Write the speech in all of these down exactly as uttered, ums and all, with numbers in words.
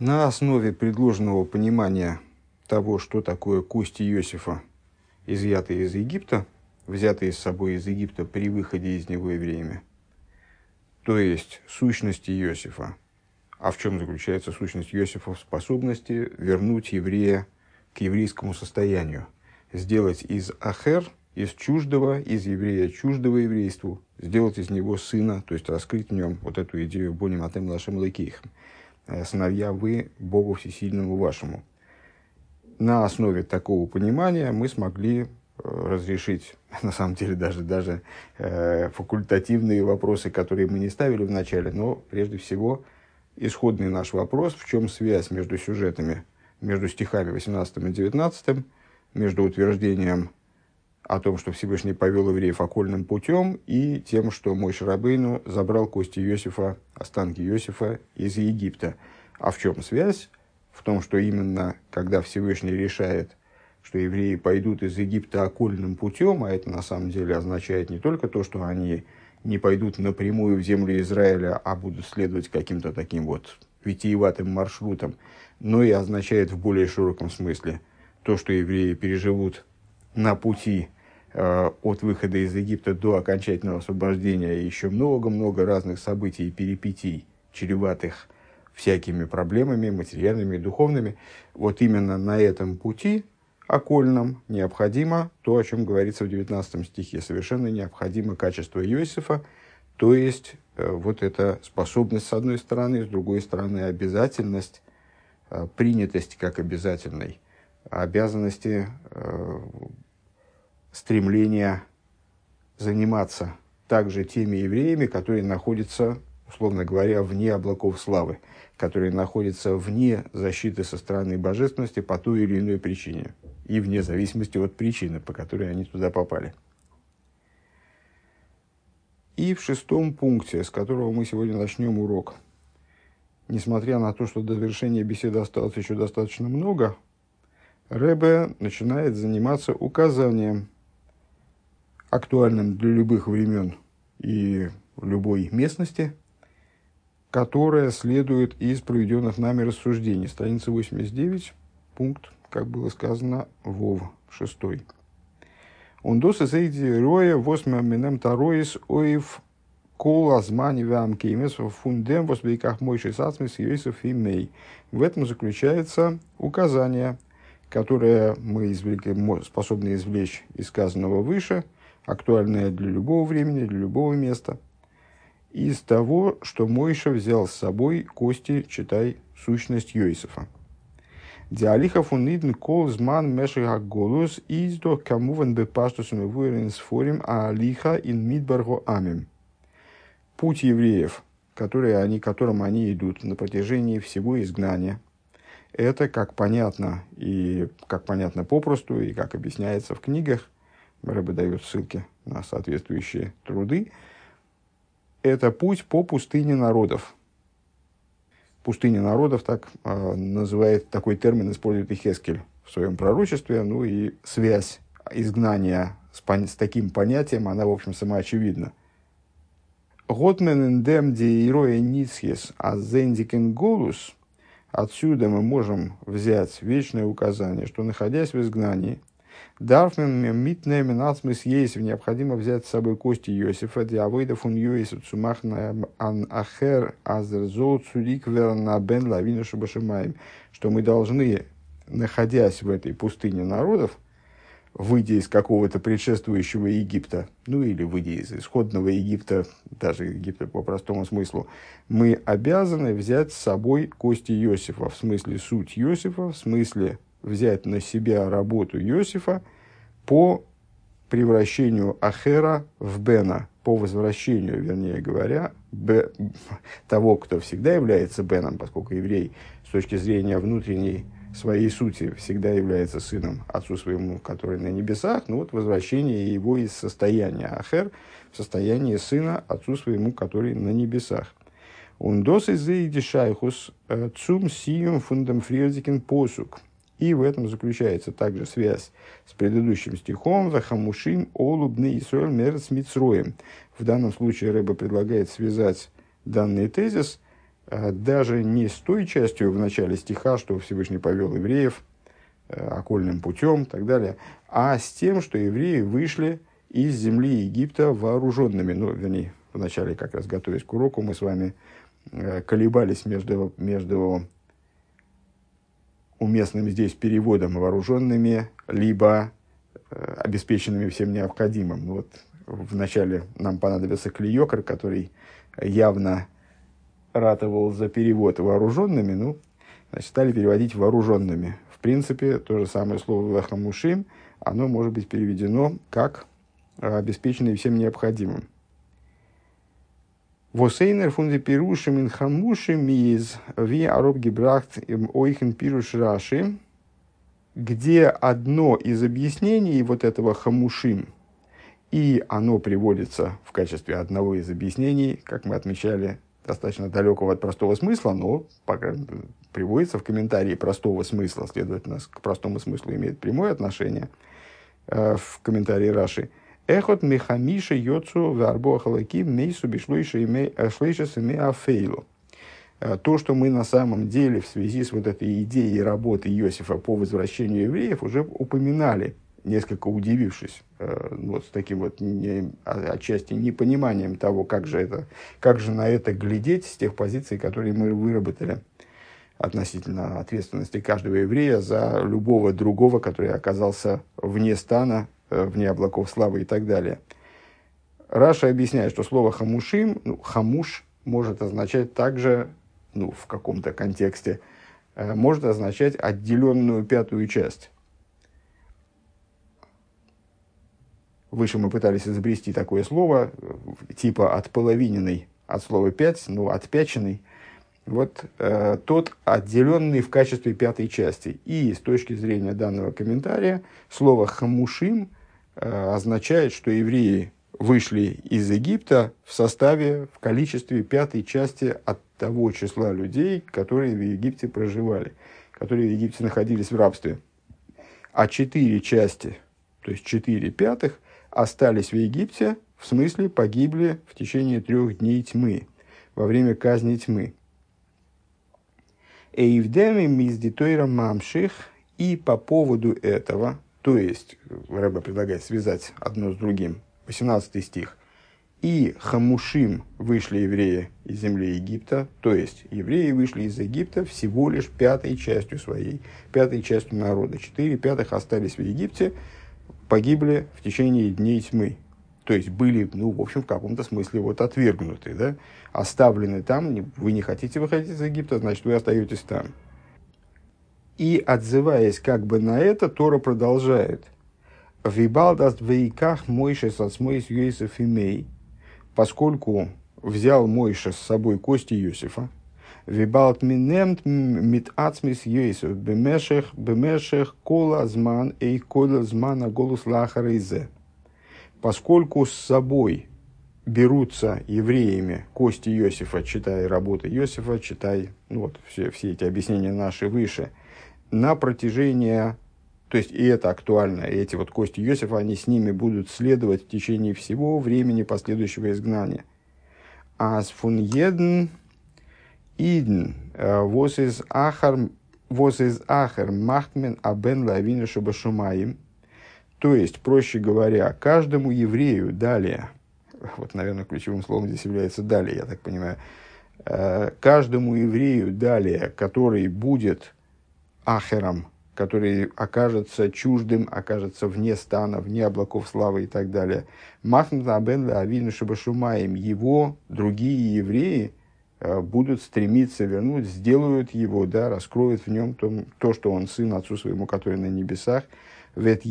На основе предложенного понимания того, что такое кости Иосифа, изъятые из Египта, взятые с собой из Египта при выходе из него евреями, то есть сущности Иосифа. А в чем заключается сущность Иосифа? В способности вернуть еврея к еврейскому состоянию, сделать из ахер, из чуждого, из еврея чуждого еврейству, сделать из него сына, то есть раскрыть в нем вот эту идею «Боним атем лашем лакейхем», «Сыновья вы Богу Всесильному вашему». На основе такого понимания мы смогли разрешить, на самом деле, даже, даже э, факультативные вопросы, которые мы не ставили в начале, но прежде всего исходный наш вопрос, в чем связь между сюжетами, между стихами восемнадцатым и девятнадцатым, между утверждением о том, что Всевышний повел евреев окольным путем, и тем, что Моше Рабейну забрал кости Иосифа, останки Иосифа из Египта. А в чем связь? В том, что именно когда Всевышний решает, что евреи пойдут из Египта окольным путем, а это на самом деле означает не только то, что они не пойдут напрямую в землю Израиля, а будут следовать каким-то таким вот витиеватым маршрутом, но и означает в более широком смысле то, что евреи переживут на пути э, от выхода из Египта до окончательного освобождения еще много-много разных событий и перипетий, чреватых всякими проблемами материальными и духовными. Вот именно на этом пути окольном необходимо то, о чем говорится в девятнадцатом стихе. Совершенно необходимо качество Иосифа, то есть э, вот эта способность с одной стороны, с другой стороны обязательность, э, принятость как обязательной, обязанности, э, стремления заниматься также теми евреями, которые находятся, условно говоря, вне облаков славы, которые находятся вне защиты со стороны божественности по той или иной причине, и вне зависимости от причины, по которой они туда попали. И в шестом пункте, с которого мы сегодня начнем урок, несмотря на то, что до завершения беседы осталось еще достаточно много, Ребе начинает заниматься указанием, актуальным для любых времен и любой местности, которая следует из проведенных нами рассуждений. Страница восемьдесят девять, пункт, как было сказано, Вов, шестой. Он дос эйди роя восьма минем тароис оив кол азмани вам кеймес фундем восбейках мойши сацмис йосеф и мей. В этом заключается указание, которое мы извлекли, способны извлечь из сказанного выше, актуальное для любого времени, для любого места, из того, что Мойша взял с собой кости, читай, сущность Йосифа. Диалиха фунидн кол зман мешиха голос издо камуван бепаштусом вуэрен сфорим а алиха ин мидбарго амим. Путь евреев, который они, которым они идут на протяжении всего изгнания, это, как понятно, и как понятно попросту, и как объясняется в книгах, Ребе дает ссылки на соответствующие труды, это путь по пустыне народов. Пустыня народов, так э, называет, такой термин использует и Хескель в своем пророчестве, ну и связь изгнания с, пон- с таким понятием, она, в общем, самоочевидна. «Готмен эндем ди ироя ницхес азендикен голус». Отсюда мы можем взять вечное указание, что, находясь в изгнании, Дарфмен митнемен ацмис Йосиф, необходимо взять с собой кости Иосифа, диавойда фун Йосиф цумахна ан ахер азерзол цурик верна бен лавина шабашимаем, что мы должны, находясь в этой пустыне народов, выйдя из какого-то предшествующего Египта, ну или выйдя из исходного Египта, даже Египта по простому смыслу, мы обязаны взять с собой кости Иосифа, в смысле суть Иосифа, в смысле взять на себя работу Иосифа по превращению Ахера в Бена, по возвращению, вернее говоря, Б, того, кто всегда является Беном, поскольку еврей с точки зрения внутренней своей сути всегда является сыном отцу своему, который на небесах, но вот возвращение его из состояния Ахер в состояние сына отцу своему, который на небесах. Он досый заидишайхус цум сием фундам фриердикен посук. И в этом заключается также связь с предыдущим стихом «Вахамушим олубны Исраэль мерц мицроем». В данном случае Ребе предлагает связать данный тезис даже не с той частью в начале стиха, что Всевышний повел евреев окольным путем и так далее, а с тем, что евреи вышли из земли Египта вооруженными. Ну, вернее, вначале, как раз готовясь к уроку, мы с вами колебались между, между уместным здесь переводом вооруженными, либо обеспеченными всем необходимым. Вот вначале нам понадобился клеекер, который явно ратовал за перевод вооруженными, ну, значит, стали переводить вооруженными. В принципе, то же самое слово «хамушим», оно может быть переведено как обеспеченные всем необходимым. Восейнер фунде пирушим ин хамушим из ви ароб гебрахт ойхен пируш раши, где одно из объяснений вот этого хамушим, и оно приводится в качестве одного из объяснений, как мы отмечали, достаточно далекого от простого смысла, но пока приводится в комментарии простого смысла, следовательно, к простому смыслу имеет прямое отношение, э, в комментарии Раши. Эхот мехамиша йоцу варбо халаки мейсу бишлойши шлейшес име афейлу. То, что мы на самом деле в связи с вот этой идеей работы Иосифа по возвращению евреев уже упоминали, несколько удивившись, э, вот с таким вот не, отчасти непониманием того, как же, это, как же на это глядеть с тех позиций, которые мы выработали относительно ответственности каждого еврея за любого другого, который оказался вне стана, э, вне облаков славы и так далее. Раша объясняет, что слово «хамушим», ну, «хамуш» может означать также, ну, в каком-то контексте, э, может означать отделенную пятую часть. Выше мы пытались изобрести такое слово, типа отполовиненный, от слова «пять», ну, отпяченный. Вот э, тот, отделенный в качестве пятой части. И с точки зрения данного комментария, слово «хамушим» э, означает, что евреи вышли из Египта в составе, в количестве пятой части от того числа людей, которые в Египте проживали, которые в Египте находились в рабстве. А четыре части, то есть четыре пятых, остались в Египте, в смысле погибли в течение трех дней тьмы, во время казни тьмы. Эйвдеми миздитойра мамших, и по поводу этого, то есть, Рэбе предлагает связать одно с другим, восемнадцатый стих, и хамушим вышли евреи из земли Египта, то есть, евреи вышли из Египта всего лишь пятой частью своей, пятой частью народа. Четыре пятых остались в Египте, погибли в течение дней тьмы. То есть, были, ну, в общем, в каком-то смысле вот отвергнуты, да? Оставлены там, вы не хотите выходить из Египта, значит, вы остаетесь там. И, отзываясь как бы на это, Тора продолжает. «Вибал даст вейках Мойше сацмойс Йосеф имей», поскольку взял Мойше с собой кости Иосифа, «Вибалт минемт мит ацмис Йосеф бемешех бемешех кола зман эй кола змана голус лахаризе», поскольку с собой берутся евреями кости Иосифа, читай работы Иосифа, читай, ну вот, все, все эти объяснения наши выше, на протяжении, то есть и это актуально, и эти вот кости Иосифа, они с ними будут следовать в течение всего времени последующего изгнания. Ас фун еден иден вос из ахар вос из ахар махтмен абен лавину шабашумаим. То есть, проще говоря, каждому еврею далее, вот, наверное, ключевым словом здесь является «далее», я так понимаю, каждому еврею далее, который будет ахером, который окажется чуждым, окажется вне стана, вне облаков славы и так далее, махнута абен лавину шабашумаим, его другие евреи будут стремиться вернуть, сделают его, да, раскроют в нем то, то, что он сын отцу своему, который на небесах. Каждый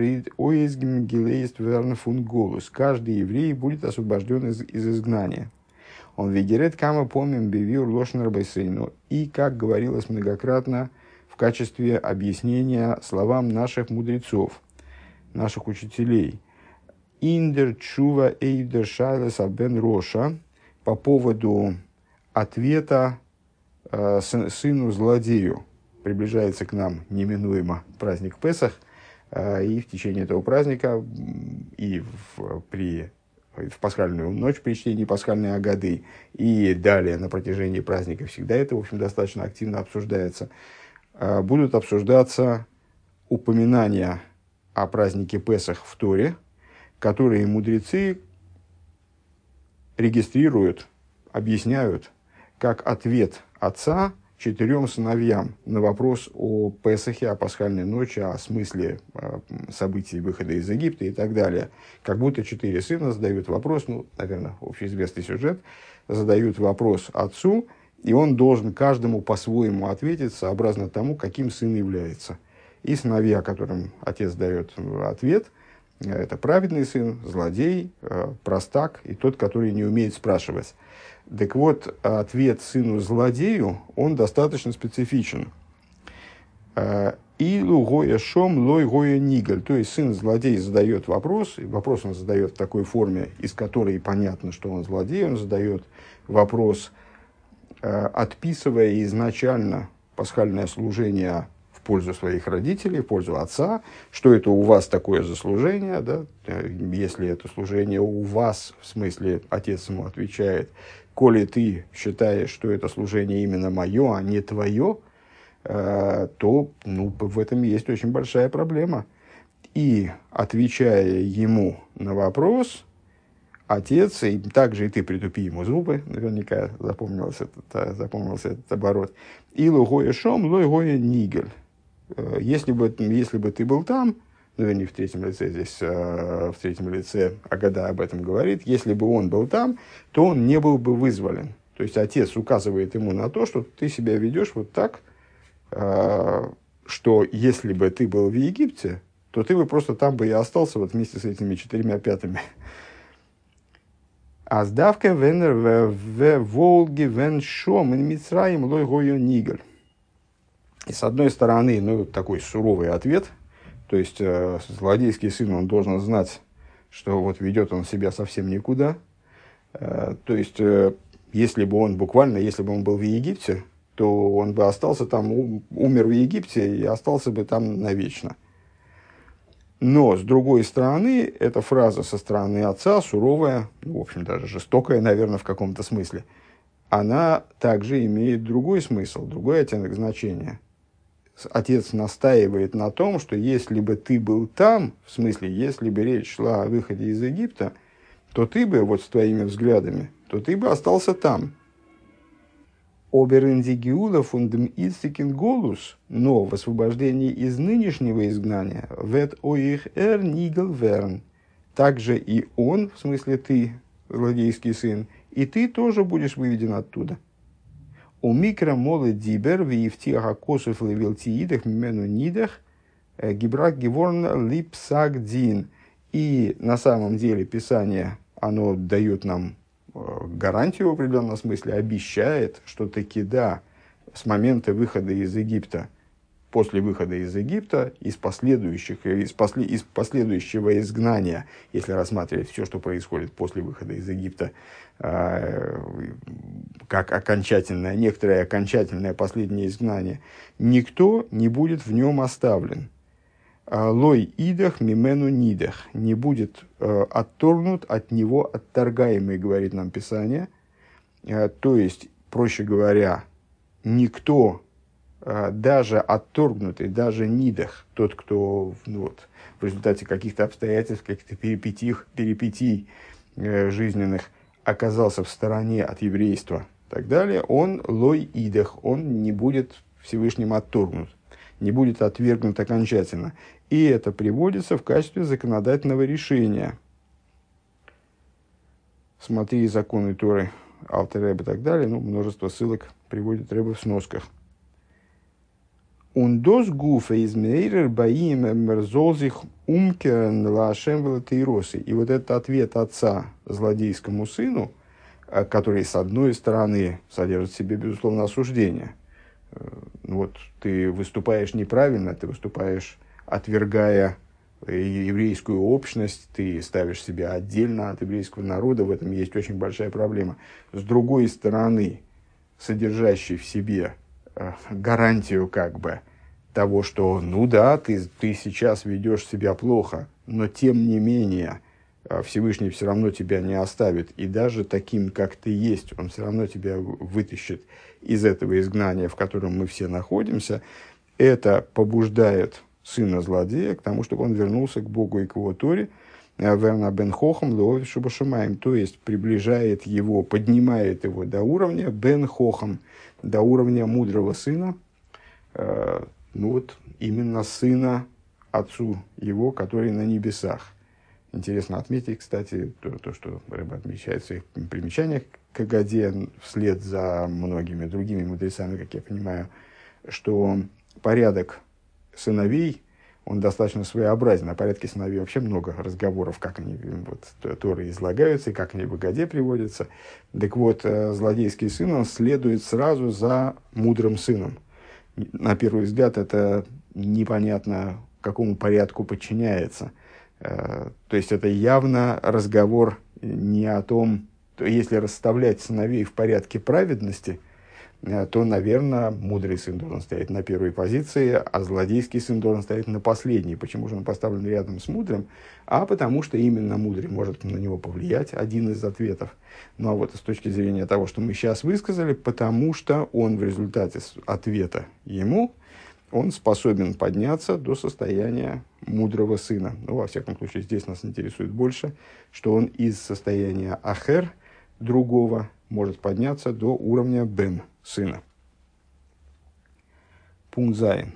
еврей будет освобожден из, из изгнания. Он вегерет кама помним бивиур лошнер байсейну. И, как говорилось многократно, в качестве объяснения словам наших мудрецов, наших учителей. Индер чува эйдер шайлес абен роша, по поводу ответа э, сыну злодею. Приближается к нам неминуемо праздник Песах. И в течение этого праздника и в, при в пасхальную ночь при чтении пасхальной Агады и далее на протяжении праздника всегда это, в общем, достаточно активно обсуждается, будут обсуждаться упоминания о празднике Песах в Торе, которые мудрецы регистрируют, объясняют как ответ отца четырем сыновьям на вопрос о Песахе, о пасхальной ночи, о смысле событий выхода из Египта и так далее. Как будто четыре сына задают вопрос, ну, наверное, общеизвестный сюжет, задают вопрос отцу, и он должен каждому по-своему ответить, сообразно тому, каким сын является. И сыновья, которым отец дает ответ, это праведный сын, злодей, простак и тот, который не умеет спрашивать. Так вот, ответ сыну-злодею, он достаточно специфичен. «Илу гоя шом, лой гоя нигаль». То есть, сын-злодей задает вопрос, и вопрос он задает в такой форме, из которой понятно, что он злодей. Он задает вопрос, отписывая изначально пасхальное служение в пользу своих родителей, в пользу отца, что это у вас такое за служение, да? Если это служение у вас, в смысле, отец ему отвечает, коли ты считаешь, что это служение именно мое, а не твое, то ну, в этом есть очень большая проблема. И, отвечая ему на вопрос, отец, и также и ты притупи ему зубы, наверняка запомнился этот, запомнился этот оборот, «Илу гоя шом, лой гоя нигель». Если бы, если бы ты был там, ну, не в третьем лице здесь, в третьем лице Агада об этом говорит, если бы он был там, то он не был бы вызволен. То есть, отец указывает ему на то, что ты себя ведешь вот так, что если бы ты был в Египте, то ты бы просто там бы и остался вот вместе с этими четырьмя пятыми. А сдавка венер в Волге вен шом ин Мицраим лой гойо нигаль. И с одной стороны, ну, такой суровый ответ, то есть э, злодейский сын, он должен знать, что вот ведет он себя совсем никуда. Э, то есть, э, если бы он буквально, если бы он был в Египте, то он бы остался там, умер в Египте и остался бы там навечно. Но, с другой стороны, эта фраза со стороны отца, суровая, ну, в общем, даже жестокая, наверное, в каком-то смысле, она также имеет другой смысл, другой оттенок значения. Отец настаивает на том, что если бы ты был там, в смысле, если бы речь шла о выходе из Египта, то ты бы, вот с твоими взглядами, то ты бы остался там. Оберендигиула фундам истикин голус, но в освобождении из нынешнего изгнания вет оих эр нигел верн. Также и он, в смысле ты, злодейский сын, и ты тоже будешь выведен оттуда. У микро молы дибер в евтиха косов левелтиидах мену нидах гибрак геворн липсак дин. И на самом деле Писание, оно дает нам гарантию в определенном смысле, обещает, что таки да, с момента выхода из Египта, после выхода из Египта, из последующих, из, после, из последующего изгнания, если рассматривать все, что происходит после выхода из Египта, э, как окончательное, некоторое окончательное последнее изгнание, никто не будет в нем оставлен. Лой идах мимену нидах, не будет э, отторгнут от него отторгаемый, говорит нам Писание. Э, то есть, проще говоря, никто, э, даже отторгнутый, даже нидах, тот, кто ну, вот, в результате каких-то обстоятельств, каких-то перипетий, перипетий э, жизненных оказался в стороне от еврейства и так далее, он лой идах, он не будет Всевышним отторгнут, не будет отвергнут окончательно. И это приводится в качестве законодательного решения. Смотри законы Торы, Алтер Ребе и так далее. Ну, множество ссылок приводит Ребе в сносках. Ундос гуфа из мейрер баим мерзолзих умкерн лашем велатейросы. И вот этот ответ отца злодейскому сыну, который, с одной стороны, содержит в себе, безусловно, осуждение. Вот ты выступаешь неправильно, ты выступаешь, отвергая еврейскую общность, ты ставишь себя отдельно от еврейского народа, в этом есть очень большая проблема. С другой стороны, содержащий в себе э, гарантию как бы того, что ну да, ты, ты сейчас ведешь себя плохо, но тем не менее Всевышний все равно тебя не оставит, и даже таким, как ты есть, он все равно тебя вытащит из этого изгнания, в котором мы все находимся, это побуждает сына злодея к тому, чтобы он вернулся к Богу и к его Торе, верна бен хохам леови шубашумаем, то есть приближает его, поднимает его до уровня бен хохам, до уровня мудрого сына, э, ну вот именно сына отцу его, который на небесах. Интересно отметить, кстати, то, то что Рэбе отмечает в своих примечаниях к Агаде, вслед за многими другими мудрецами, как я понимаю, что порядок сыновей, он достаточно своеобразен. О порядке сыновей вообще много разговоров, как они вот, Торы излагаются и как они в Агаде приводятся. Так вот, злодейский сын, он следует сразу за мудрым сыном. На первый взгляд, это непонятно, какому порядку подчиняется. То есть, это явно разговор не о том, то если расставлять сыновей в порядке праведности, то, наверное, мудрый сын должен стоять на первой позиции, а злодейский сын должен стоять на последней. Почему же он поставлен рядом с мудрым? А потому что именно мудрый может на него повлиять, один из ответов. Ну а вот с точки зрения того, что мы сейчас высказали, потому что он в результате ответа ему, он способен подняться до состояния мудрого сына. Ну, во всяком случае, здесь нас интересует больше, что он из состояния ахер, другого, может подняться до уровня бен, сына. Пункт зайн.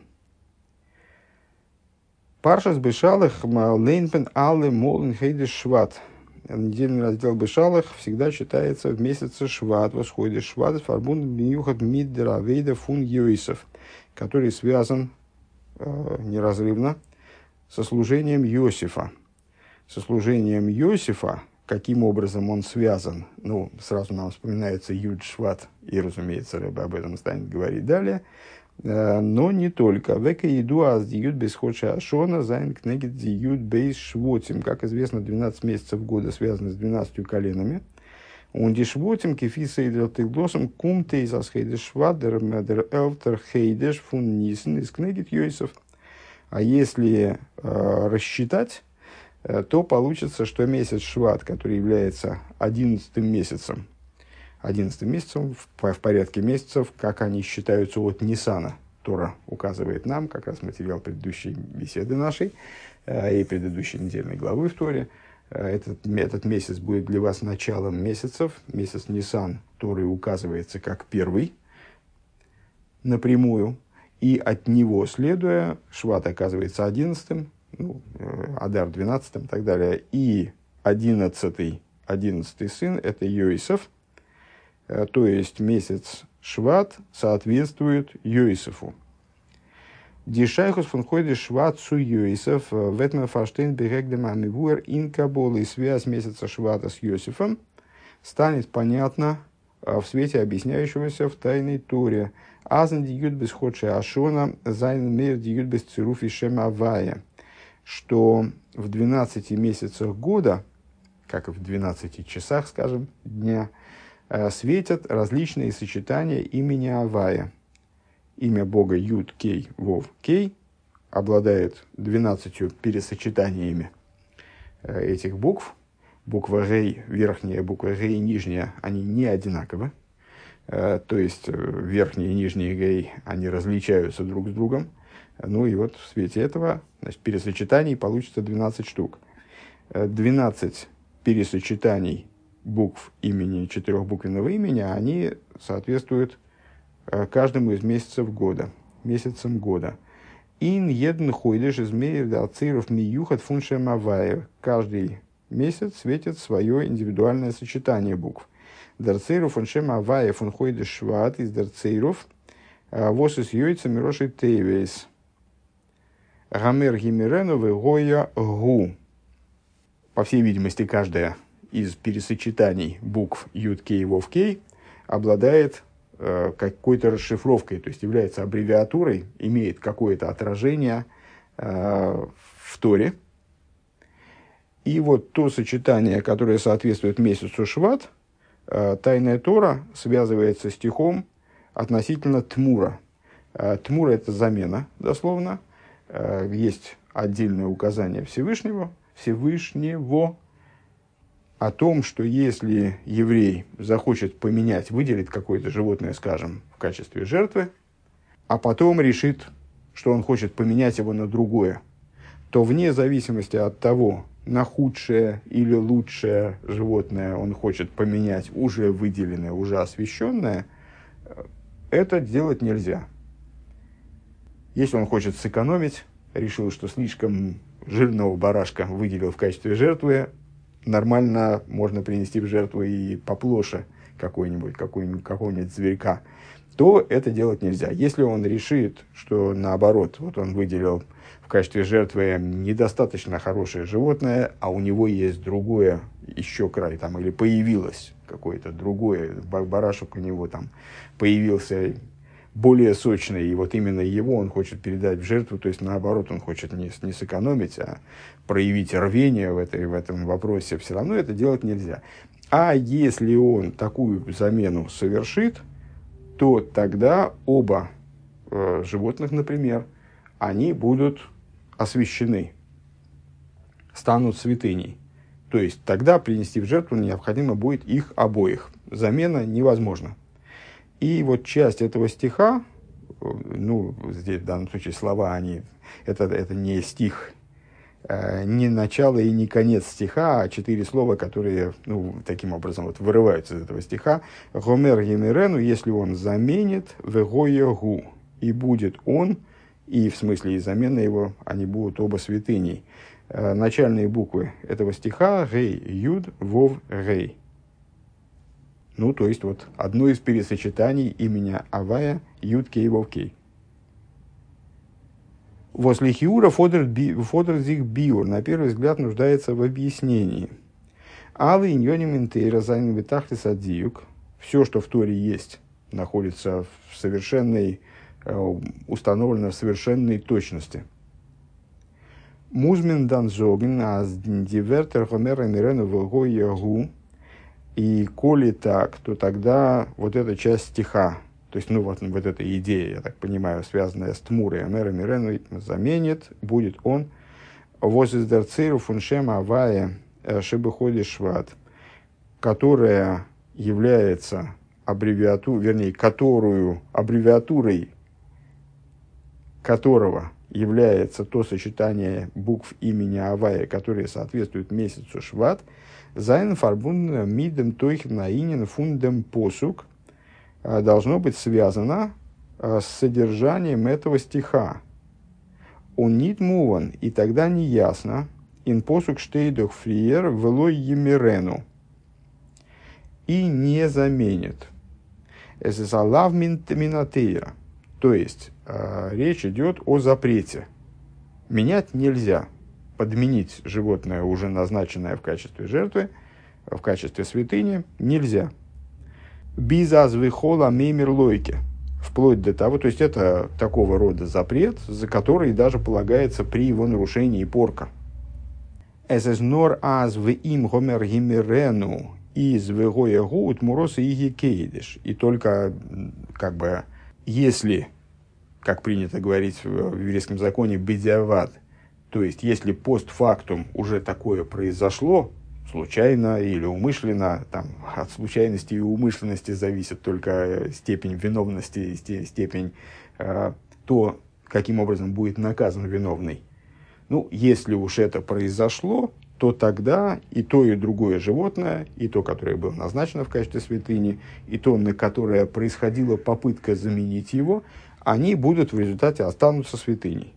Паршас бешалых лейнпен алле молн хейдеш шват. Недельный раздел бешалых всегда читается в месяце шват, восходит шват, фарбун миюхат миддера вейда фун йойсов, который связан э, неразрывно со служением Йосифа. Со служением Йосифа, каким образом он связан, ну, сразу нам вспоминается Юд Шват, и, разумеется, Рэбе об этом станет говорить далее, э, но не только. Века еду аз диюд бесходша ашона зайн кнегит диюд бейс швотим. Как известно, двенадцать месяцев года связаны с двенадцатью коленами. Он дешвотим кефиса и дротыглосом кумте из асхейдеш швадер медер элтер хейдеш фун нисен из кнегит Йосиф. А если э, рассчитать, то получится, что месяц Шват, который является одиннадцатым месяцем, одиннадцатым месяцем в, в порядке месяцев, как они считаются от Нисана. Тора указывает нам, как раз материал предыдущей беседы нашей э, и предыдущей недельной главы в Торе. Э, этот, этот месяц будет для вас началом месяцев. Месяц Нисан Торы указывается как первый напрямую. И от него следуя, Шват оказывается одиннадцатым, ну, Адар двенадцатым и так далее, и одиннадцатый, одиннадцатый сын – это Йосиф, то есть месяц Шват соответствует Йосифу. Дишайхус фон хойде Шват су Йосиф, ветмен фаштейн берегдем амивуэр инкабол, и связь месяца Швата с Йосифом станет понятна в свете объясняющегося в тайной Торе. Азн диют без ходши ашона, зайн мер диют без цируфи шем авая. Что в двенадцати месяцах года, как и в двенадцати часах, скажем, дня, светят различные сочетания имени Авая. Имя Бога Юд, Кей, Вов, Кей обладает двенадцатью пересочетаниями этих букв. Буква Гей, верхняя, буква Гей, нижняя, они не одинаковы. То есть верхние и нижние Гей, они различаются друг с другом. Ну и вот в свете этого, значит, пересочетаний получится двенадцать штук. двенадцать пересочетаний букв имени, четырехбуквенного имени, они соответствуют каждому из месяцев года, месяцам года. Ин еден хойдеш из меир дациров миюхат фуншем аваев. Каждый месяц светит свое индивидуальное сочетание букв. Дарциров фуншем аваев фун хойдеш шват из дарциров восис йойца мироши тейвейс. Гамер гимиреновы гоя гу. По всей видимости, каждая из пересочетаний букв Юд, Кей, Вов, Кей обладает э, какой-то расшифровкой, то есть является аббревиатурой, имеет какое-то отражение э, в Торе. И вот то сочетание, которое соответствует месяцу Шват, э, тайная Тора связывается стихом относительно Тмура. Э, Тмура – это замена, дословно. Есть отдельное указание Всевышнего, Всевышнего, о том, что если еврей захочет поменять, выделит какое-то животное, скажем, в качестве жертвы, а потом решит, что он хочет поменять его на другое, то вне зависимости от того, на худшее или лучшее животное он хочет поменять уже выделенное, уже освященное, это делать нельзя. Если он хочет сэкономить, решил, что слишком жирного барашка выделил в качестве жертвы, нормально можно принести в жертву и поплоше какой-нибудь, какой-нибудь, какого-нибудь зверька, то это делать нельзя. Если он решит, что наоборот, вот он выделил в качестве жертвы недостаточно хорошее животное, а у него есть другое еще край, там, или появилось какое-то другое, барашек у него там появился более сочный, и вот именно его он хочет передать в жертву, то есть наоборот, он хочет не, не сэкономить, а проявить рвение в, этой, в этом вопросе, все равно это делать нельзя. А если он такую замену совершит, то тогда оба э, животных, например, они будут освящены, станут святыней. То есть тогда принести в жертву необходимо будет их обоих. Замена невозможна. И вот часть этого стиха, ну, здесь в данном случае слова, они, это, это не стих, э, не начало и не конец стиха, а четыре слова, которые, ну, таким образом вот вырываются из этого стиха. «Гомер емирену», если он заменит, «вегоягу», и будет он, и в смысле и замена его, они будут оба святыней. Э, начальные буквы этого стиха «гей», «юд», «вов», «гей». Ну, то есть, вот одно из пересочетаний имени Авая Юд Кей Вов Кей. Возле Хиура Фодерзих Биур, на первый взгляд, нуждается в объяснении. Алы иньоним интейра зайн витахлис адиюк. Все, что в Торе есть, находится в совершенной, установлено в совершенной точности. Музмин дан зоген аз дивертер хомера мирену вого ягу. И коли так, то тогда вот эта часть стиха, то есть, ну, вот, вот эта идея, я так понимаю, связанная с Тмурой, Амера Мирену, заменит, будет он, воз из Дарциру фуншем Авая Шебеходи Шват, которая является аббревиатурой, вернее, которую, аббревиатурой которого является то сочетание букв имени Авая, которые соответствуют месяцу Шват, Зайн фарбун мидем тойхем наинен фундем посук, должно быть связано с содержанием этого стиха. Он нит муван, и тогда не ясно, ин посук штейдох фриер велой емирену, и не заменит. Эсэсалав минатеира, то есть речь идет о запрете. Менять нельзя. Подменить животное, уже назначенное в качестве жертвы, в качестве святыни, нельзя. Бизазвихола меймер лойки. Вплоть до того, то есть это такого рода запрет, за который даже полагается при его нарушении порка. Эсэснор аз в им гомер гимерену из вегоя гуут муроса и кейдиш. И только, как бы, если, как принято говорить в еврейском законе, бедиават, то есть, если постфактум уже такое произошло, случайно или умышленно, там, от случайности и умышленности зависит только степень виновности и степень, э, то, каким образом будет наказан виновный. Ну, если уж это произошло, то тогда и то, и другое животное, и то, которое было назначено в качестве святыни, и то, на которое происходила попытка заменить его, они будут в результате останутся святыней.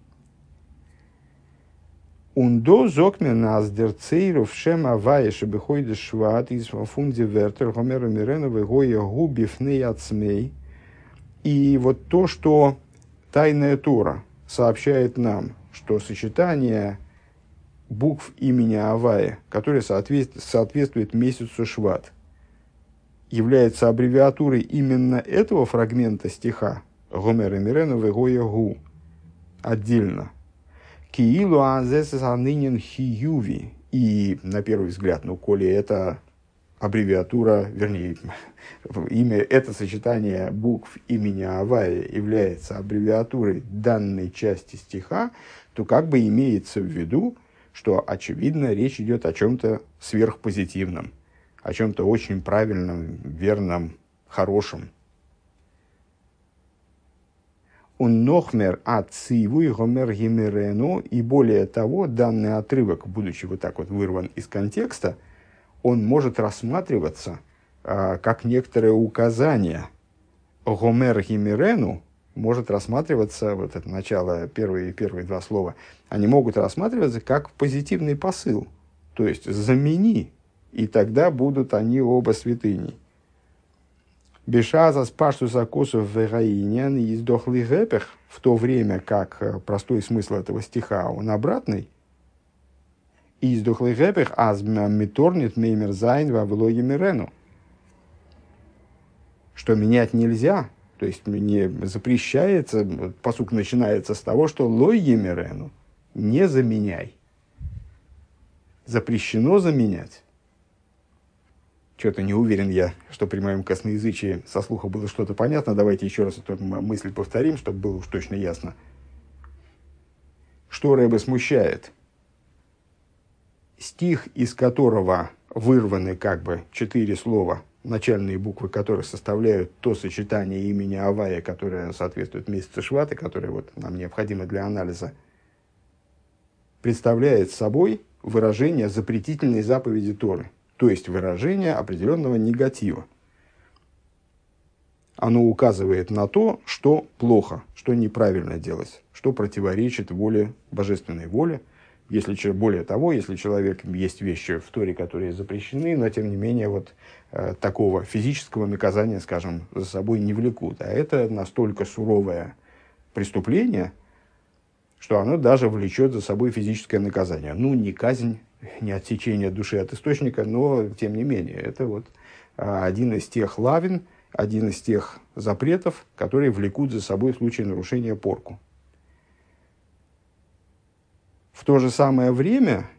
Ундо зокмен аз дерцейров шем авае шебеходи шват из фунди вертер гомера миреновой гоя губифней ацмей. И вот то, что Тайная Тора сообщает нам, что сочетание букв имени Авая, которое соответствует, соответствует месяцу Шват, является аббревиатурой именно этого фрагмента стиха Гомера миреновой гоя гу отдельно. Киилу азэсэс анынен хиюви. И, на первый взгляд, ну, коли это аббревиатура, вернее, имя, это сочетание букв имени Авая является аббревиатурой данной части стиха, то как бы имеется в виду, что, очевидно, речь идет о чем-то сверхпозитивном, о чем-то очень правильном, верном, хорошем. Он нохмер ациву и гомер гимерену, и более того, данный отрывок, будучи вот так вот вырван из контекста, он может рассматриваться а, как некоторое указание. Гомер гимерену может рассматриваться, вот это начало, первые, первые два слова, они могут рассматриваться как позитивный посыл, то есть замени, и тогда будут они оба святыни. Бешаза спаштуса косов вегаинян и издохлый гэпех, в то время как простой смысл этого стиха, он обратный. И издохлый гэпех аз миторнит меймер зайн во влоге мирену. Что менять нельзя, то есть не запрещается, пасук начинается с того, что лойги мирену, не заменяй. Запрещено заменять. Что-то не уверен я, что при моем косноязычии со слуха было что-то понятно. Давайте еще раз эту мысль повторим, чтобы было уж точно ясно. Что Ребе смущает? Стих, из которого вырваны как бы четыре слова, начальные буквы которых составляют то сочетание имени Авая, которое соответствует месяцу Швата, которое вот нам необходимо для анализа, представляет собой выражение запретительной заповеди Торы. То есть выражение определенного негатива. Оно указывает на то, что плохо, что неправильно делать, что противоречит воле, божественной воле. Если, более того, если человек, есть вещи в Торе, которые запрещены, но тем не менее вот, э, такого физического наказания, скажем, за собой не влекут. А это настолько суровое преступление, что оно даже влечет за собой физическое наказание. Ну, не казнь, не отсечение души от источника, но, тем не менее, это вот один из тех лавин, один из тех запретов, которые влекут за собой в случае нарушения порку. В то же самое время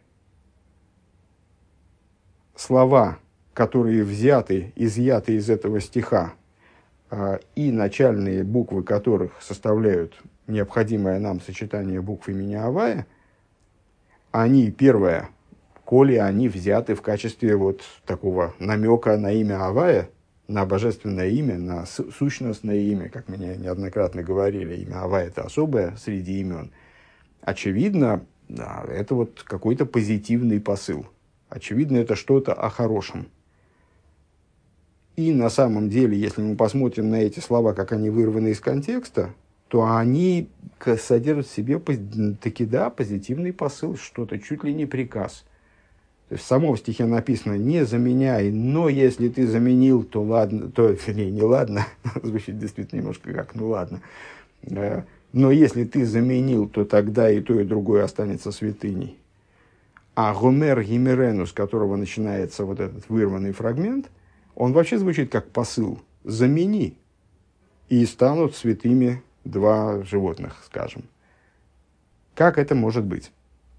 слова, которые взяты, изъяты из этого стиха, и начальные буквы которых составляют необходимое нам сочетание букв имени Авая, они, первое, коли они взяты в качестве вот такого намека на имя Авая, на божественное имя, на сущностное имя, как мне неоднократно говорили, имя Авая – это особое среди имен. Очевидно, да, это вот какой-то позитивный посыл. Очевидно, это что-то о хорошем. И на самом деле, если мы посмотрим на эти слова, как они вырваны из контекста, то они содержат в себе таки да, позитивный посыл, что-то чуть ли не приказ. То есть в самом стихе написано «не заменяй», но если ты заменил, то ладно, то, вернее, не ладно, звучит действительно немножко как «ну ладно», но если ты заменил, то тогда и то, и другое останется святыней. А Гомер Гимерену, с которого начинается вот этот вырванный фрагмент, он вообще звучит как посыл «замени», и станут святыми два животных, скажем. Как это может быть?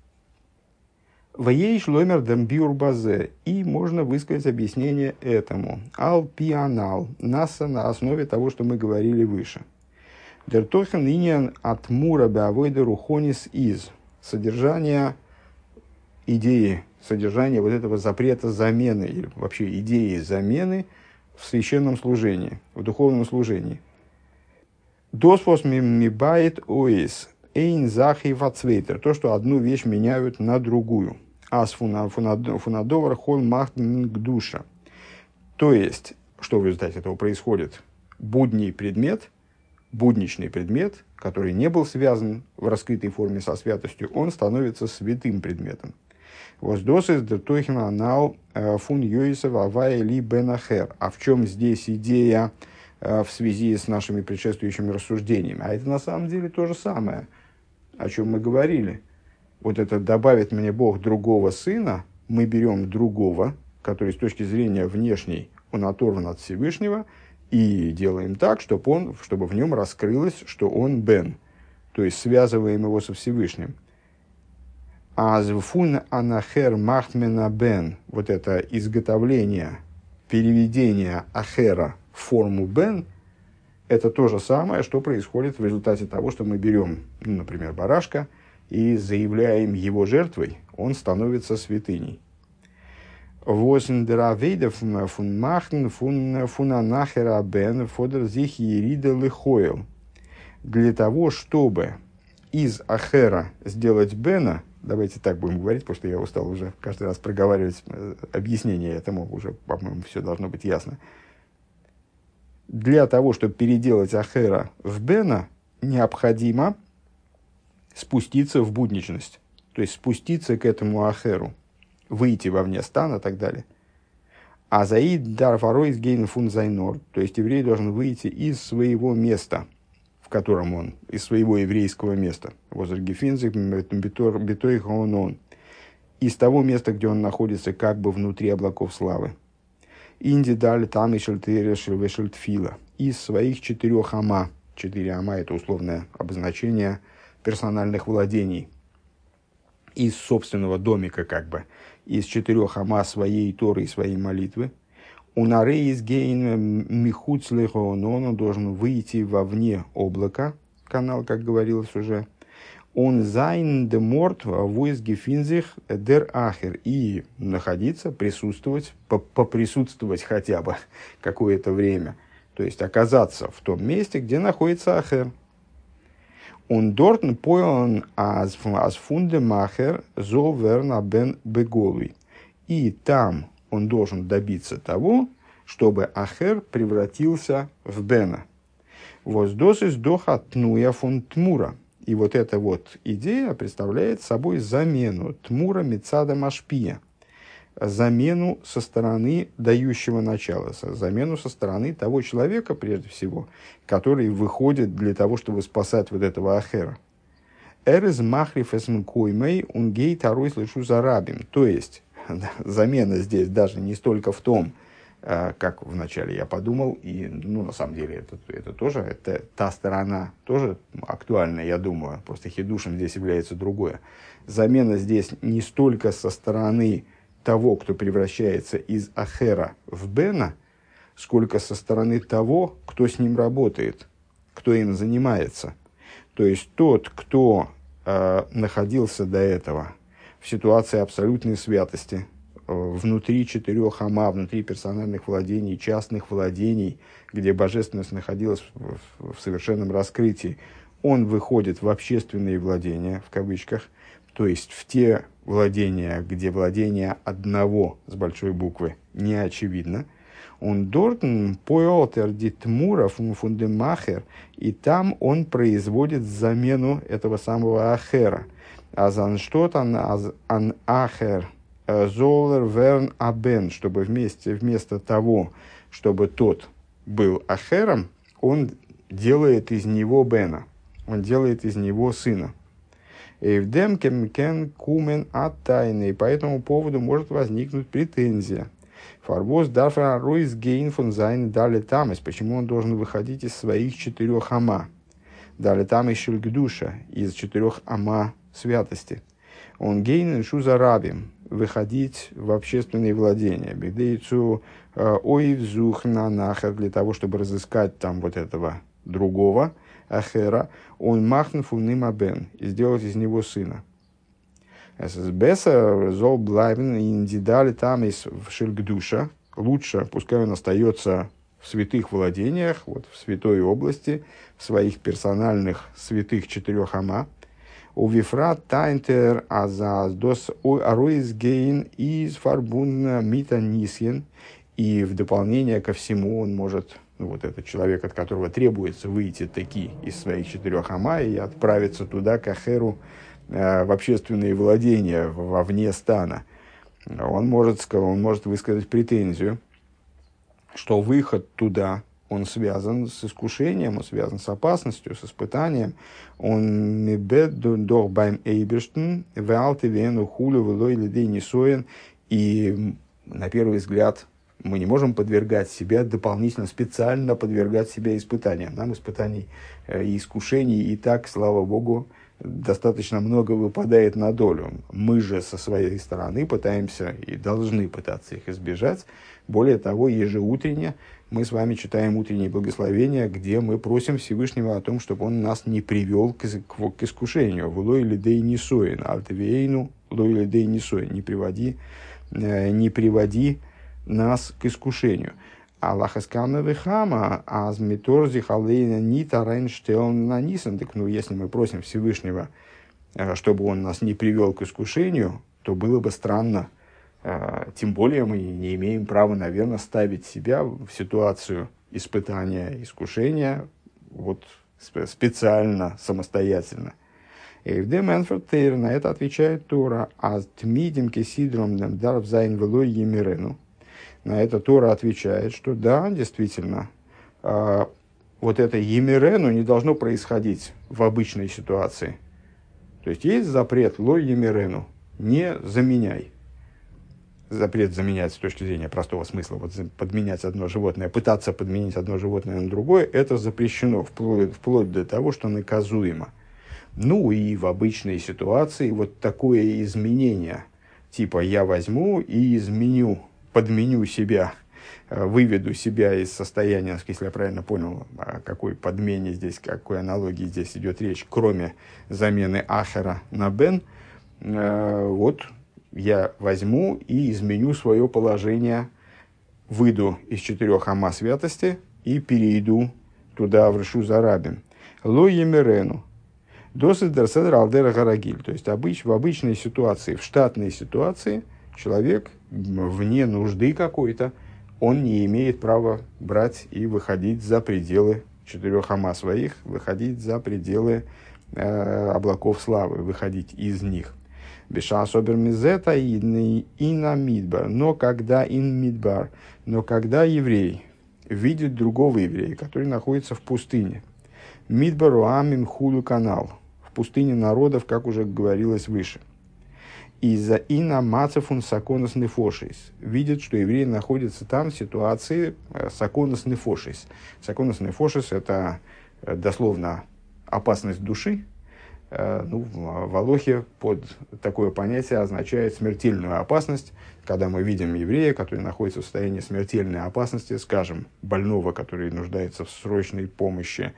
Ваейш ломер дамбиур базе. И можно высказать объяснение этому. Ал пианал. Наса на основе того, что мы говорили выше. Дертохен иньян от мура беавойда рухонис из. Содержание идеи, содержание вот этого запрета замены, или вообще идеи замены в священном служении, в духовном служении. Досфос мибает оис. Эйн захи вацвейтер. То, что одну вещь меняют на другую. Ас фунадовар хон махтн к душа. То есть, что в результате этого происходит? Будний предмет, будничный предмет, который не был связан в раскрытой форме со святостью, он становится святым предметом. Воздосис дертохин анал фун йоисов авая ли бенахер. А в чем здесь идея в связи с нашими предшествующими рассуждениями? А это на самом деле то же самое, о чем мы говорили. Вот это «добавит мне Бог другого сына», мы берем другого, который с точки зрения внешней, он оторван от Всевышнего, и делаем так, чтобы, он, чтобы в нем раскрылось, что он бен, то есть связываем его со Всевышним. А звфун анахер махтмена бен, вот это изготовление, переведение ахера в форму бен, это то же самое, что происходит в результате того, что мы берем, ну, например, барашка, и заявляем его жертвой, он становится святыней. Для того, чтобы из Ахера сделать Бена, давайте так будем говорить, потому что я устал уже каждый раз проговаривать объяснение этому, уже, по-моему, все должно быть ясно. Для того, чтобы переделать Ахера в Бена, необходимо спуститься в будничность, то есть спуститься к этому Ахеру, выйти вовне стана и так далее. А заид дар фарой гейн фун зайнор, то есть еврей должен выйти из своего места, в котором он, из своего еврейского места, из того места, где он находится как бы внутри облаков славы. Инди дали там из своих четырех ама. Четыре ама – это условное обозначение персональных владений. Из собственного домика как бы. Из четырех ама своей Торы и своей молитвы. У нарей из гейн михуцлехон, он должен выйти вовне облака, канал, как говорилось уже. Он зайн де морт войс гефинзих дер ахер, и находиться, присутствовать, поприсутствовать хотя бы какое-то время, то есть оказаться в том месте, где находится ахер. Он дортн поен аз фунде махер зо верна бен беголуй, и там он должен добиться того, чтобы ахер превратился в бена. Воздос из доха тнуя фун тмура. И вот эта вот идея представляет собой замену тмура мицада машпия, замену со стороны дающего начала, замену со стороны того человека, прежде всего, который выходит для того, чтобы спасать вот этого ахера. Эрез махриф эсм коймей унгей тарой слышу за рабим. То есть, замена здесь даже не столько в том, как вначале я подумал, и, ну, на самом деле, это, это тоже, это та сторона тоже актуальна, я думаю, просто хидушем здесь является другое. Замена здесь не столько со стороны того, кто превращается из ахера в бена, сколько со стороны того, кто с ним работает, кто им занимается. То есть, тот, кто э, находился до этого в ситуации абсолютной святости, внутри четырех ама, внутри персональных владений, частных владений, где божественность находилась в, в, в совершенном раскрытии, он выходит в общественные владения, в кавычках, то есть в те владения, где владение одного с большой буквы не очевидно. Он дортн поэлтер дитмура фундемахер, и там он производит замену этого самого ахера. Азан что-то ан ахер Золер верн абен, чтобы вместе, вместо того, чтобы тот был ахером, он делает из него бена, он делает из него сына. Эвдем кен кумен аттайны, и по этому поводу может возникнуть претензия. Фарбос дафра ройс гейн фон зайн дали тамес, почему он должен выходить из своих четырех ама, дали тамес шельгдуша, из четырех ама святости. Он гейн шуза рабим, выходить в общественные владения, бигдейцу оивзух на нахер, для того, чтобы разыскать там вот этого другого ахера, он махн фуным абен, и сделать из него сына. ССБеса зол блайбен индидали там из шельгдуша, лучше, пускай он остается в святых владениях, вот в святой области, в своих персональных святых четырех ама. У вифрат тайнтер азаз дос аруис гейн из фарбунна мита нисьен, и в дополнение ко всему он может, ну, вот этот человек, от которого требуется выйти таки из своих четырех ама и отправиться туда, к ахеру, э, в общественные владения, вовне стана, он может, он может высказать претензию, что выход туда, он связан с искушением, он связан с опасностью, с испытанием. Он мебед дор байм эйберштен, веалте вену хулю велой лидей несоен. И на первый взгляд мы не можем подвергать себя дополнительно, специально подвергать себя испытаниям. Нам испытаний и искушений и так, слава Богу, достаточно много выпадает на долю. Мы же со своей стороны пытаемся и должны пытаться их избежать. Более того, ежеутренне мы с вами читаем утренние благословения, где мы просим Всевышнего о том, чтобы он нас не привел к, к, к искушению. «Влой лидей не соин, альтвейну, лой лидей не соин». Не приводи, э, не приводи нас к искушению. Аллах искама вехама, аз миторзи халейна нита райнштелн нанисен. Так, ну, если мы просим Всевышнего, э, чтобы он нас не привел к искушению, то было бы странно. Тем более мы не имеем права, наверное, ставить себя в ситуацию испытания, искушения вот специально, самостоятельно. Эйвде Мэнфорд Тейр, на это отвечает Тора. А тмидим кесидром дарв зайн велой емирену. На это Тора отвечает, что да, действительно, вот это емирену не должно происходить в обычной ситуации. То есть есть запрет лой емирену, не заменяй. Запрет заменять с точки зрения простого смысла, вот подменять одно животное, пытаться подменить одно животное на другое, это запрещено, вплоть, вплоть до того, что наказуемо. Ну и в обычной ситуации вот такое изменение, типа я возьму и изменю, подменю себя, выведу себя из состояния, если я правильно понял, о какой подмене здесь, о какой аналогии здесь идет речь, кроме замены ахера на бен, вот, я возьму и изменю свое положение, выйду из четырех ама святости и перейду туда, в Решу Зарабим. Ло емерену. Досыд дерседер алдера гарагиль. То есть обыч, в обычной ситуации, в штатной ситуации, человек вне нужды какой-то, он не имеет права брать и выходить за пределы четырех ама своих, выходить за пределы э, облаков славы, выходить из них. Беша особер мизета и на мидбар. Но когда ин мидбар, но когда еврей видит другого еврея, который находится в пустыне, мидбару амим худу канал, в пустыне народов, как уже говорилось выше, из-за ина мацефун саконос нефошис, видит, что еврей находится там в ситуации саконос нефошис. Саконос нефошис — это дословно опасность души. Ну, в Алохе под такое понятие означает смертельную опасность. Когда мы видим еврея, который находится в состоянии смертельной опасности, скажем, больного, который нуждается в срочной помощи,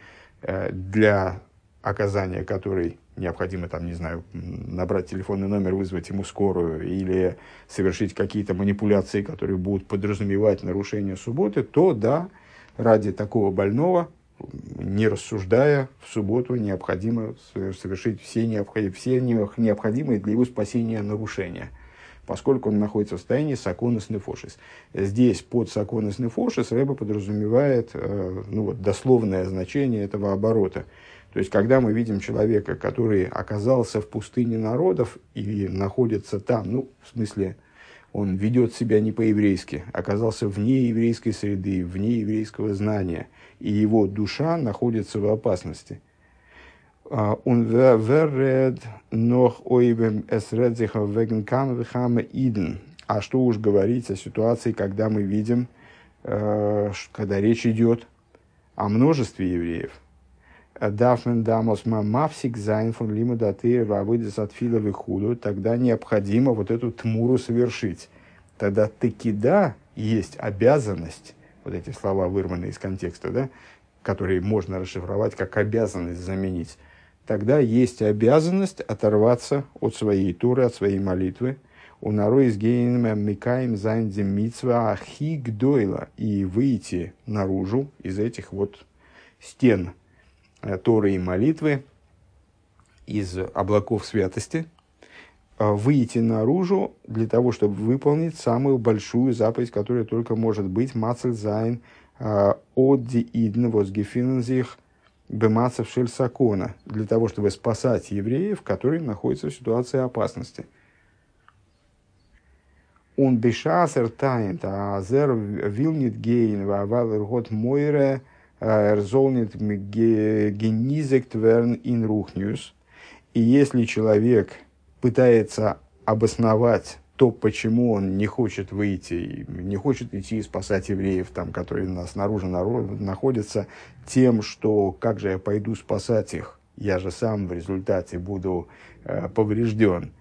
для оказания которой необходимо, там, не знаю, набрать телефонный номер, вызвать ему скорую или совершить какие-то манипуляции, которые будут подразумевать нарушение субботы, то да, ради такого больного, не рассуждая, в субботу необходимо совершить все, необходимые, все необходимые для его спасения нарушения, поскольку он находится в состоянии саконос нефошис. Здесь под саконос нефошис Рэбе подразумевает ну, вот, дословное значение этого оборота. То есть, когда мы видим человека, который оказался в пустыне народов и находится там, ну, в смысле, он ведет себя не по-еврейски, оказался вне еврейской среды, вне еврейского знания, и его душа находится в опасности. Он веред нох ойбем эсредзиха веген кам вехама иден. А что уж говорить о ситуации, когда мы видим, когда речь идет о множестве евреев. Дафмен дамос мамавсик зайн фон лимудатыр вавыдес от филовы худу. Тогда необходимо вот эту тмуру совершить. Тогда текида есть обязанность, вот эти слова вырваны из контекста, да, которые можно расшифровать как обязанность заменить. Тогда есть обязанность оторваться от своей туры, от своей молитвы. У нарой из гейнем микаем зайндем митцва ахиг дойла. И выйти наружу из этих вот стен Торы и молитвы, из облаков святости, выйти наружу для того, чтобы выполнить самую большую заповедь, которая только может быть, мацель зайн одди идн возгефинензих бемацев шельсакона, для того, чтобы спасать евреев, которые находятся в ситуации опасности. Он бешасер тайнт, а зер вилнит гейн, вавал ргот мойре, эрзолнит генизект верн ин рухнюс. И если человек пытается обосновать то, почему он не хочет выйти, не хочет идти и спасать евреев, там, которые снаружи находятся, тем, что как же я пойду спасать их, я же сам в результате буду э, поврежден.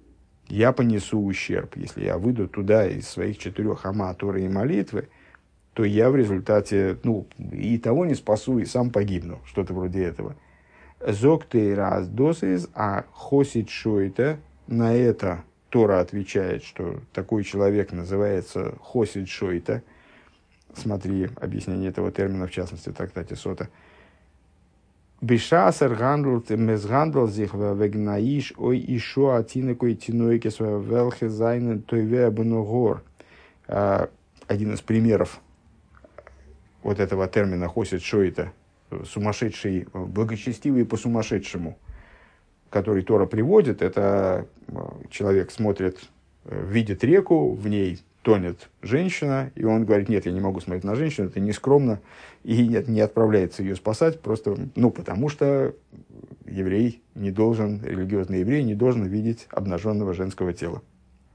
Я понесу ущерб, если я выйду туда из своих четырех ама Торы и молитвы, то я в результате, ну, и того не спасу, и сам погибну, что-то вроде этого. Зоктей раз досыз, а хосит шойта, на это Тора отвечает, что такой человек называется хосит шойта. Смотри объяснение этого термина, в частности, в трактате Сота. Бешасер гандлт мезгандл зих вегнаиш ой ишо атинекой тинойке своя велхе зайнен тойве абногор. Один из примеров вот этого термина хосит шойта, сумасшедший, благочестивый по сумасшедшему, который Тора приводит, это человек смотрит, видит реку, в ней тонет женщина, и он говорит: нет, я не могу смотреть на женщину, это нескромно, и нет, не отправляется ее спасать, просто, ну, потому что еврей не должен, религиозный еврей не должен видеть обнаженного женского тела.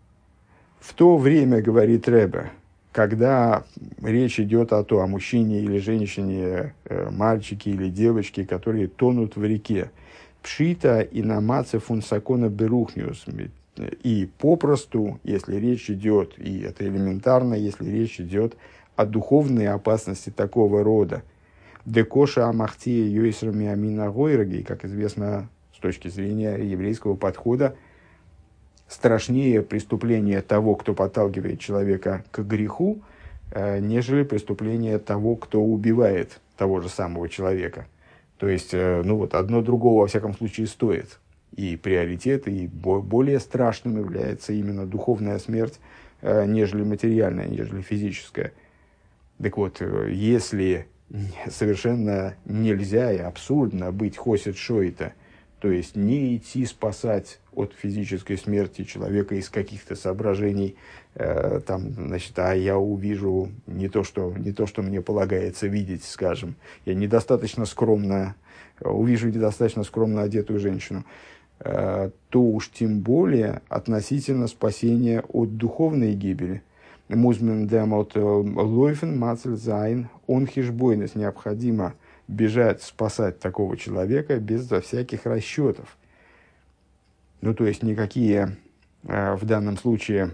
В то время, говорит Ребе, когда речь идет о том, о мужчине или женщине, мальчике или девочке, которые тонут в реке, пшита и намаце фунсакона берухниус, и попросту, если речь идет, и это элементарно, если речь идет о духовной опасности такого рода, декоша амахтия юисрами амина гойраги, как известно с точки зрения еврейского подхода, страшнее преступление того, кто подталкивает человека к греху, нежели преступление того, кто убивает того же самого человека. То есть, ну вот, одно другого, во всяком случае, стоит. И приоритет, и более страшным является именно духовная смерть, нежели материальная, нежели физическая. Так вот, если совершенно нельзя и абсурдно быть хосит шойта, то есть не идти спасать от физической смерти человека из каких-то соображений, э, там, значит, а я увижу не то, что, не то, что мне полагается видеть, скажем, я недостаточно скромно, увижу недостаточно скромно одетую женщину, э, то уж тем более относительно спасения от духовной гибели. Музмен демот лойфен мацель зайн он хижбойнес, необходимо бежать, спасать такого человека безо всяких расчетов. Ну, то есть, никакие э, в данном случае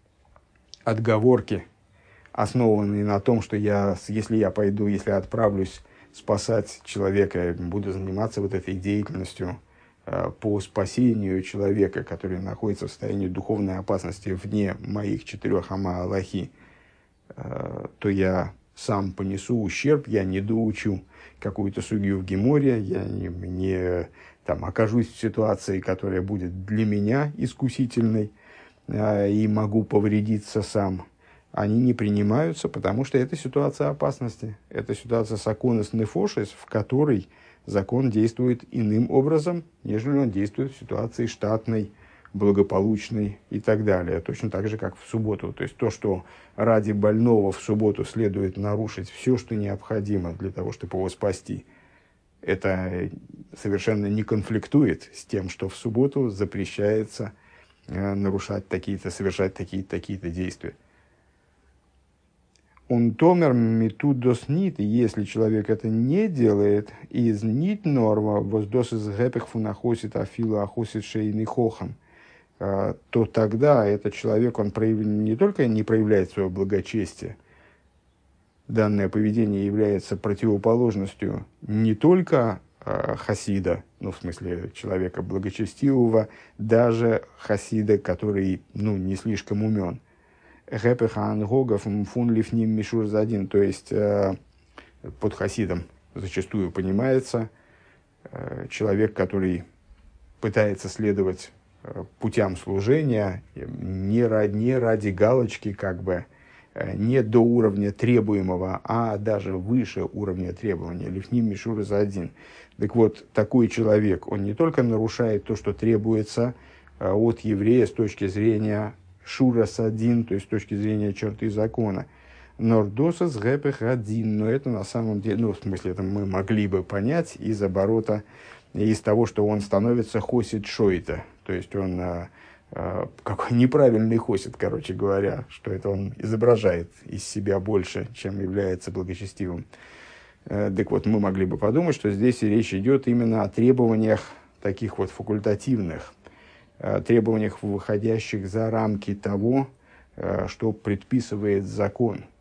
отговорки, основанные на том, что я, если я пойду, если я отправлюсь спасать человека, буду заниматься вот этой деятельностью э, по спасению человека, который находится в состоянии духовной опасности вне моих четырех ама Аллахи, э, то я сам понесу ущерб, я не доучу какую-то сугью в Геморе, я не, не там, окажусь в ситуации, которая будет для меня искусительной, э, и могу повредиться сам. Они не принимаются, потому что это ситуация опасности. Это ситуация саконес нефошес, в которой закон действует иным образом, нежели он действует в ситуации штатной, благополучной и так далее. Точно так же, как в субботу. То есть, то, что ради больного в субботу следует нарушить все, что необходимо для того, чтобы его спасти, это совершенно не конфликтует с тем, что в субботу запрещается э, нарушать такие-то, совершать такие-то, такие-то действия. Он томер метудос нит, и если человек это не делает, из нит норма воздос из гэпех фунахосит афила ахосит шейный хохан, то тогда этот человек, он прояв... не только не проявляет свое благочестие, данное поведение является противоположностью не только э, хасида, ну, в смысле человека благочестивого, даже хасида, который, ну, не слишком умен. Гэпеха ангогов фун лифним мишур за один, то есть э, под хасидом зачастую понимается э, человек, который пытается следовать э, путям служения не ради, не ради галочки, как бы, э, не до уровня требуемого, а даже выше уровня требования. Лифним мишур за один. Так вот, такой человек, он не только нарушает то, что требуется э, от еврея с точки зрения шурас один, то есть с точки зрения черты закона. Нордосас гэпэх один, но это на самом деле, ну, в смысле, это мы могли бы понять из оборота, из того, что он становится хосит шойта, то есть он а, а, какой неправильный хосит, короче говоря, что это он изображает из себя больше, чем является благочестивым. А, так вот, мы могли бы подумать, что здесь речь идет именно о требованиях таких вот факультативных, требованиях, выходящих за рамки того, что предписывает закон.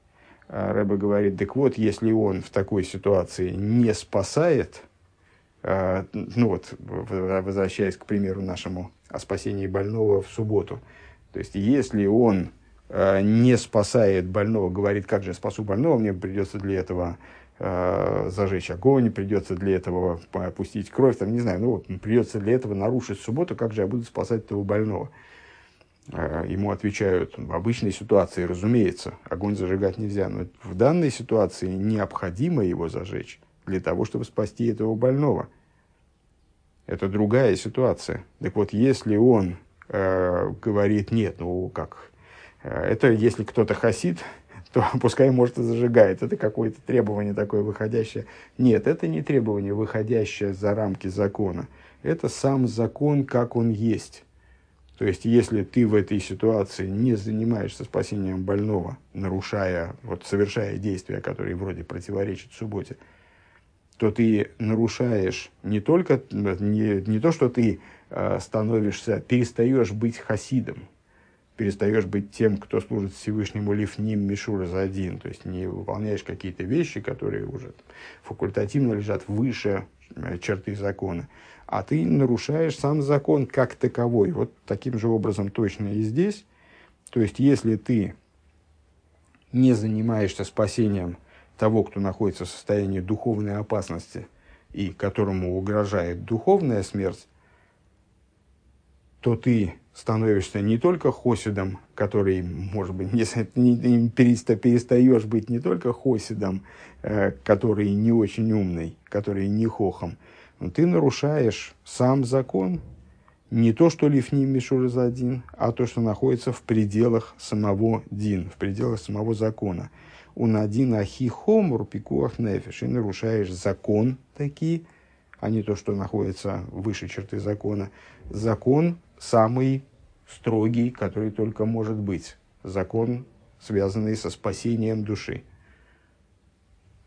Рэбе говорит, так вот, если он в такой ситуации не спасает, ну вот, возвращаясь к примеру нашему о спасении больного в субботу, то есть, если он не спасает больного, говорит, как же я спасу больного, мне придется для этого э, зажечь огонь, придется для этого пустить кровь, там, не знаю, ну, вот, придется для этого нарушить субботу, как же я буду спасать этого больного. Э, ему отвечают, в обычной ситуации, разумеется, огонь зажигать нельзя, но в данной ситуации необходимо его зажечь для того, чтобы спасти этого больного. Это другая ситуация. Так вот, если он э, говорит, нет, ну как... Это если кто-то хасид, то пускай, может, и зажигает. Это какое-то требование такое выходящее. Нет, это не требование, выходящее за рамки закона. Это сам закон, как он есть. То есть, если ты в этой ситуации не занимаешься спасением больного, нарушая, вот, совершая действия, которые вроде противоречат субботе, то ты нарушаешь не только, не, не то, что ты э, становишься, перестаешь быть хасидом, перестаешь быть тем, кто служит Всевышнему лифним мишур за один, то есть не выполняешь какие-то вещи, которые уже факультативно лежат выше черты закона, а ты нарушаешь сам закон как таковой. Вот таким же образом точно и здесь. То есть, если ты не занимаешься спасением того, кто находится в состоянии духовной опасности и которому угрожает духовная смерть, то ты становишься не только хосидом, который, может быть, не, не, переста, перестаешь быть не только хосидом, э, который не очень умный, который не хохом, но ты нарушаешь сам закон, не то, что лифним мишур за один, а то, что находится в пределах самого дин, в пределах самого закона. Унадин ахи хомур пикуах нефиш, и нарушаешь закон такие, а не то, что находится выше черты закона. Закон самый строгий, который только может быть. Закон, связанный со спасением души.